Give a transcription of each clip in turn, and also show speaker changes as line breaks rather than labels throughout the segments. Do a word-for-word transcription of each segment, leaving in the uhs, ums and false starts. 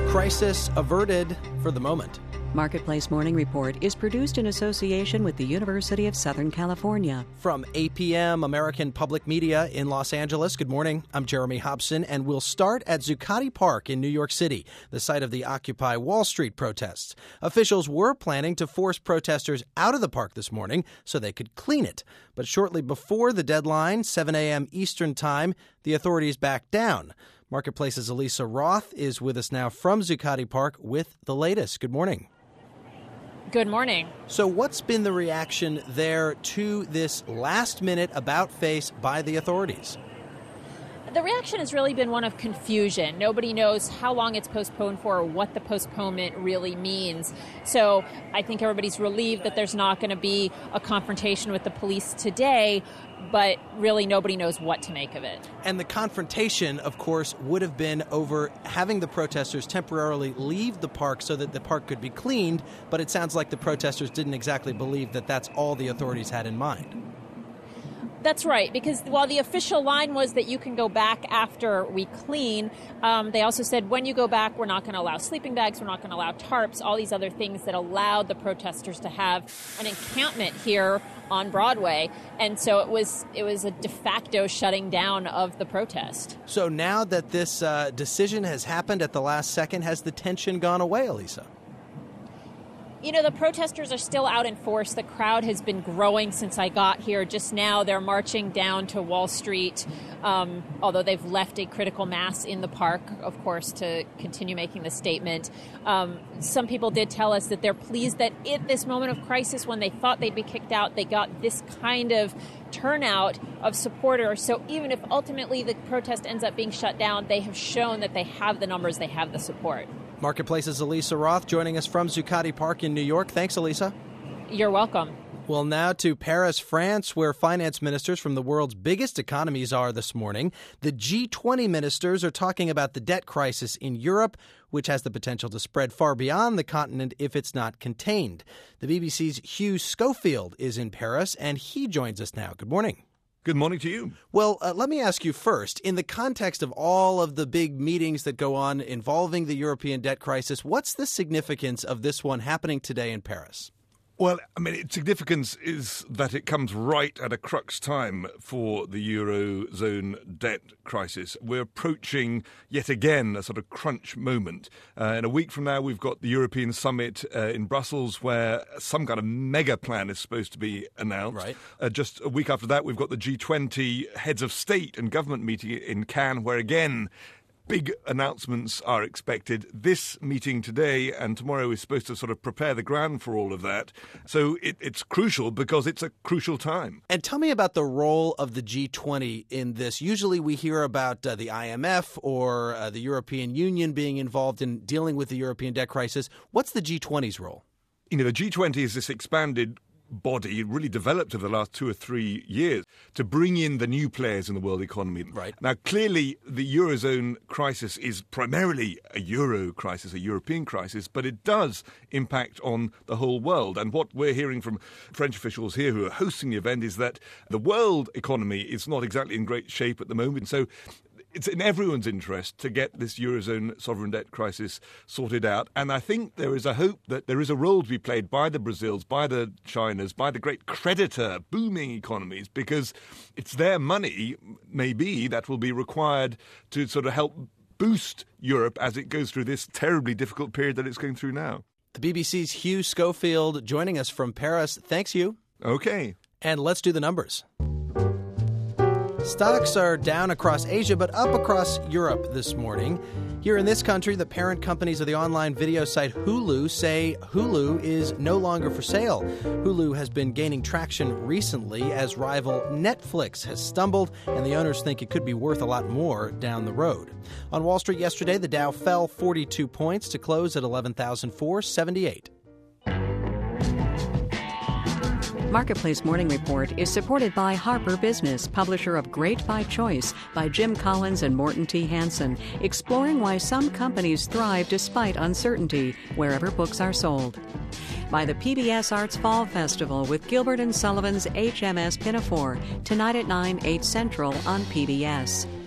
Crisis averted for the moment.
Marketplace Morning Report is produced in association with the University of Southern California.
From A P M American Public Media in Los Angeles, good morning. I'm Jeremy Hobson, and we'll start at Zuccotti Park in New York City, the site of the Occupy Wall Street protests. Officials were planning to force protesters out of the park this morning so they could clean it. But shortly before the deadline, seven a.m. Eastern Time, the authorities backed down. Marketplace's Elisa Roth is with us now from Zuccotti Park with the latest. Good morning.
Good morning.
So what's been the reaction there to this last-minute about-face by the authorities?
The reaction has really been one of confusion. Nobody knows how long it's postponed for or what the postponement really means. So I think everybody's relieved that there's not going to be a confrontation with the police today, but really nobody knows what to make of it.
And the confrontation, of course, would have been over having the protesters temporarily leave the park so that the park could be cleaned, but it sounds like the protesters didn't exactly believe that that's all the authorities had in mind.
That's right, because while the official line was that you can go back after we clean, um, they also said when you go back, we're not going to allow sleeping bags, we're not going to allow tarps, all these other things that allowed the protesters to have an encampment here on Broadway. And so it was it was a de facto shutting down of the protest.
So now that this uh, decision has happened at the last second, has the tension gone away, Elisa?
You know, the protesters are still out in force. The crowd has been growing since I got here. Just now, they're marching down to Wall Street, um, although they've left a critical mass in the park, of course, to continue making the statement. Um, some people did tell us that they're pleased that at this moment of crisis, when they thought they'd be kicked out, they got this kind of turnout of supporters. So even if ultimately the protest ends up being shut down, they have shown that they have the numbers, they have the support.
Marketplace's Elisa Roth joining us from Zuccotti Park in New York. Thanks, Elisa.
You're welcome.
Well, now to Paris, France, where finance ministers from the world's biggest economies are this morning. The G twenty ministers are talking about the debt crisis in Europe, which has the potential to spread far beyond the continent if it's not contained. The B B C's Hugh Schofield is in Paris, and he joins us now. Good morning.
Good morning to you.
Well, uh, let me ask you first, in the context of all of the big meetings that go on involving the European debt crisis, what's the significance of this one happening today in Paris?
Well, I mean, its significance is that it comes right at a crux time for the Eurozone debt crisis. We're approaching, yet again, a sort of crunch moment. Uh, in a week from now, we've got the European Summit uh, in Brussels, where some kind of mega plan is supposed to be announced.
Right.
Uh, just a week after that, we've got the G twenty heads of state and government meeting in Cannes, where again, big announcements are expected. This meeting today and tomorrow is supposed to sort of prepare the ground for all of that. So it, it's crucial because it's a crucial time.
And tell me about the role of the G twenty in this. Usually we hear about uh, the I M F or uh, the European Union being involved in dealing with the European debt crisis. What's the G twenty's role?
You know, the G twenty is this expanded body really developed over the last two or three years to bring in the new players in the world economy.
Right.
Now, clearly, the Eurozone crisis is primarily a Euro crisis, a European crisis, but it does impact on the whole world. And what we're hearing from French officials here who are hosting the event is that the world economy is not exactly in great shape at the moment. So it's in everyone's interest to get this Eurozone sovereign debt crisis sorted out. And I think there is a hope that there is a role to be played by the Brazils, by the Chinas, by the great creditor booming economies, because it's their money, maybe, that will be required to sort of help boost Europe as it goes through this terribly difficult period that it's going through now.
The B B C's Hugh Schofield joining us from Paris. Thanks, Hugh.
Okay.
And let's do the numbers. Stocks are down across Asia, but up across Europe this morning. Here in this country, the parent companies of the online video site Hulu say Hulu is no longer for sale. Hulu has been gaining traction recently as rival Netflix has stumbled, and the owners think it could be worth a lot more down the road. On Wall Street yesterday, the Dow fell forty-two points to close at eleven thousand four hundred seventy-eight.
Marketplace Morning Report is supported by Harper Business, publisher of Great by Choice by Jim Collins and Morton T. Hansen, exploring why some companies thrive despite uncertainty, wherever books are sold. By the P B S Arts Fall Festival with Gilbert and Sullivan's H M S Pinafore, tonight at nine, eight Central on P B S.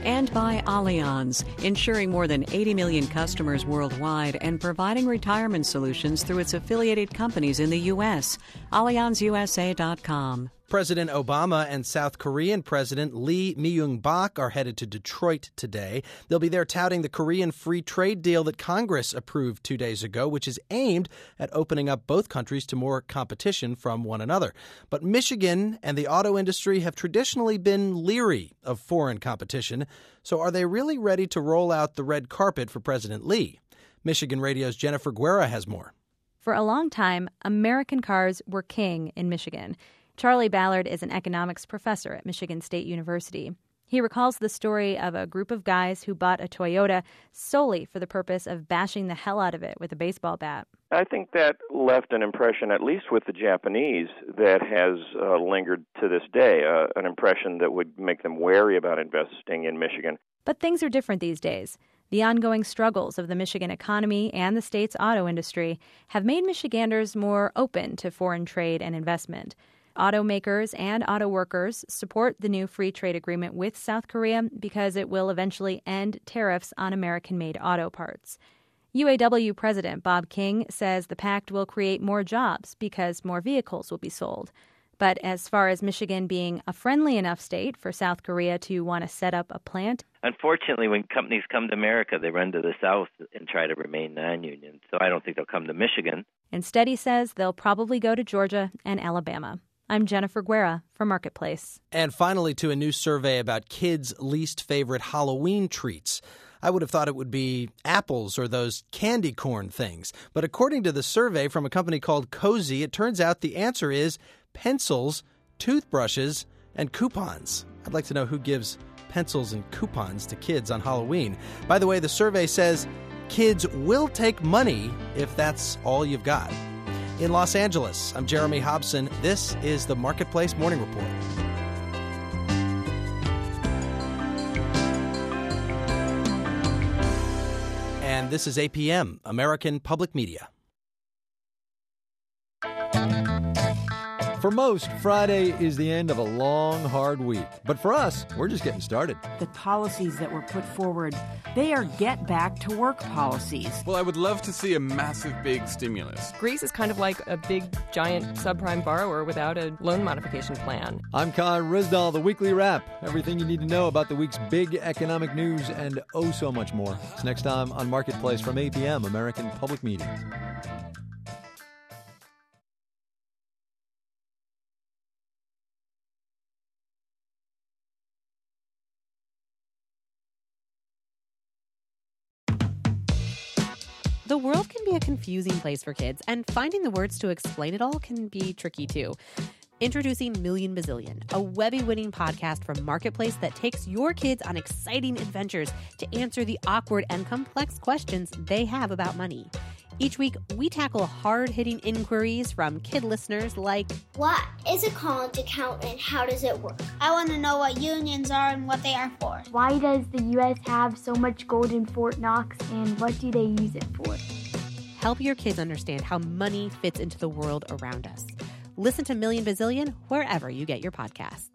And by Allianz, insuring more than eighty million customers worldwide and providing retirement solutions through its affiliated companies in the U S. Allianz U S A dot com.
President Obama and South Korean President Lee Myung-bak are headed to Detroit today. They'll be there touting the Korean free trade deal that Congress approved two days ago, which is aimed at opening up both countries to more competition from one another. But Michigan and the auto industry have traditionally been leery of foreign competition. So are they really ready to roll out the red carpet for President Lee? Michigan Radio's Jennifer Guerra has more.
For a long time, American cars were king in Michigan. Charlie Ballard is an economics professor at Michigan State University. He recalls the story of a group of guys who bought a Toyota solely for the purpose of bashing the hell out of it with a baseball bat.
I think that left an impression, at least with the Japanese, that has uh, lingered to this day, uh, an impression that would make them wary about investing in Michigan.
But things are different these days. The ongoing struggles of the Michigan economy and the state's auto industry have made Michiganders more open to foreign trade and investment. Automakers and auto workers support the new free trade agreement with South Korea because it will eventually end tariffs on American-made auto parts. U A W President Bob King says the pact will create more jobs because more vehicles will be sold. But as far as Michigan being a friendly enough state for South Korea to want to set up a plant,
unfortunately, when companies come to America, they run to the South and try to remain non-union. So I don't think they'll come to Michigan.
Instead, he says they'll probably go to Georgia and Alabama. I'm Jennifer Guerra for Marketplace.
And finally, to a new survey about kids' least favorite Halloween treats. I would have thought it would be apples or those candy corn things. But according to the survey from a company called Cozy, it turns out the answer is pencils, toothbrushes, and coupons. I'd like to know who gives pencils and coupons to kids on Halloween. By the way, the survey says kids will take money if that's all you've got. In Los Angeles, I'm Jeremy Hobson. This is the Marketplace Morning Report. And this is A P M, American Public Media.
For most, Friday is the end of a long, hard week. But for us, we're just getting started.
The policies that were put forward, they are get-back-to-work policies.
Well, I would love to see a massive, big stimulus.
Greece is kind of like a big, giant subprime borrower without a loan modification plan.
I'm Khan Rizdal, the Weekly Wrap. Everything you need to know about the week's big economic news and oh so much more. It's next time on Marketplace from A P M, American Public Media.
The world can be a confusing place for kids, and finding the words to explain it all can be tricky too. Introducing Million Bazillion, a Webby-winning podcast from Marketplace that takes your kids on exciting adventures to answer the awkward and complex questions they have about money. Each week, we tackle hard-hitting inquiries from kid listeners like,
what is a college account and how does it work?
I want to know what unions are and what they are for.
Why does the U S have so much gold in Fort Knox and what do they use it for?
Help your kids understand how money fits into the world around us. Listen to Million Bazillion wherever you get your podcasts.